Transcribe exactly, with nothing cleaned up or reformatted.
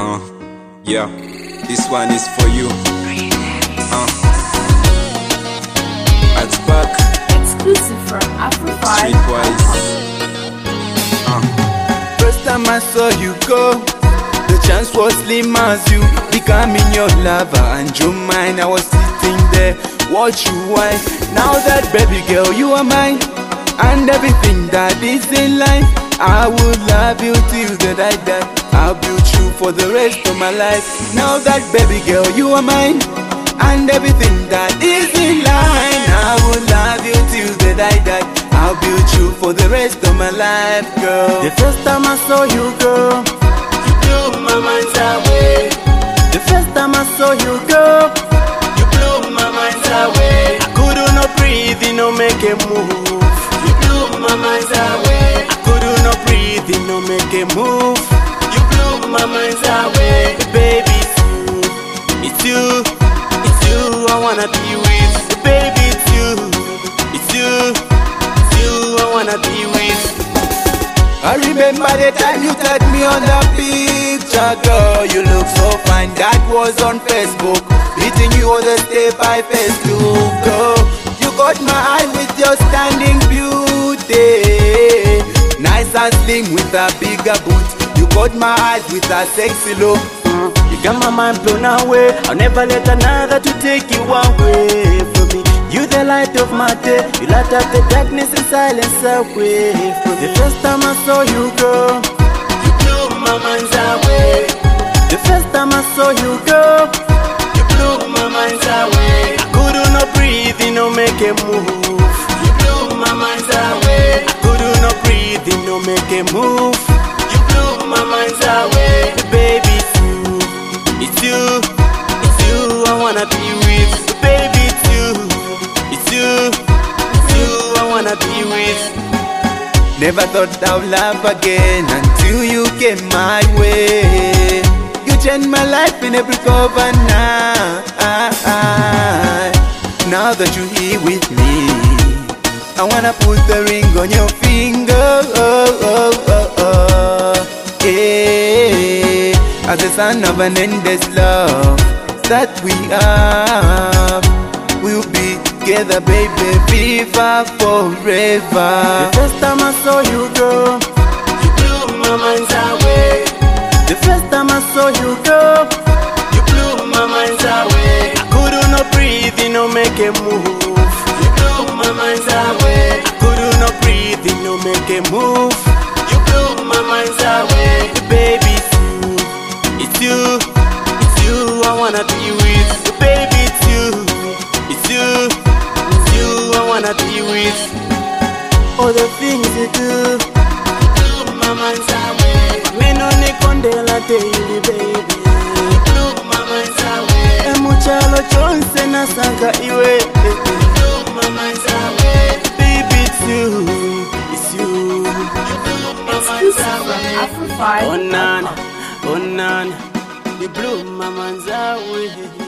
Uh, yeah, this one is for you. Uh, at back, exclusive from Afro-Fi. Streetwise. Uh. First time I saw you go, the chance was slim as you becoming your lover and your mine. I was sitting there, watch you whine. Now that baby girl, you are mine, and everything that is in life, I would love you till the day that I'll be true for the rest of my life. Now that baby girl, you are mine, and everything that is in line, I would love you till the day that I'll be true for the rest of my life, girl. The first time I saw you, girl, you blew my mind away. The first time I saw you, girl, you blew my mind away. I could not breathe, you know, make a move. You blew my mind away. I could not breathe, you know, make a move. You blew my mind away. Baby, it's you, it's you, it's you I wanna be with. Baby, it's you, it's you, it's you I wanna be with. I remember the time you tagged me on the picture, girl. You look so fine, that was on Facebook. Meeting you on the step by Facebook, girl. You got my eye with your standing beauty. Nice and slim with a bigger boot. You got my eyes with a sexy look. mm. You got my mind blown away. I'll never let another to take you away from me. You the light of my day. You light up the darkness and silence away from me. The first time I saw you, girl, you blew my mind away. The first time I saw you, girl, you blew my mind away. I could not breathe, you know, make a move. You blew my mind away. I could not breathe, you know, make a move. You blew my mind away. Baby, it's you, it's you I wanna be with. Baby, it's you, it's you, it's you I wanna be with. Never thought I'd love again until you came my way. You changed my life in every cover now. Now that you're here with me, I wanna put the ring on your finger. Oh, oh, oh, oh. Yeah. As the son of an endless love that we have, we'll be together, baby, viva forever. The first time I saw you, girl, you blew my mind away. The first time I saw you, girl, you blew my mind away. I could not breathe, you know, make a move. You blew my mind away. I could not breathe, you know, make a move. You blew my mind away. Baby, it's you, it's you I wanna be with. Baby, it's you, it's you, it's you I wanna be with. All the things you do, you blew my mind away. Me no ne kondela daily, baby. You blew my mind away. Emuchalo chonse na sanka iwe. You blew my mind away. Baby, it's you, it's you. You blew my mind away. Afro-Fi. Oh nana, oh nana, you blew my mind away.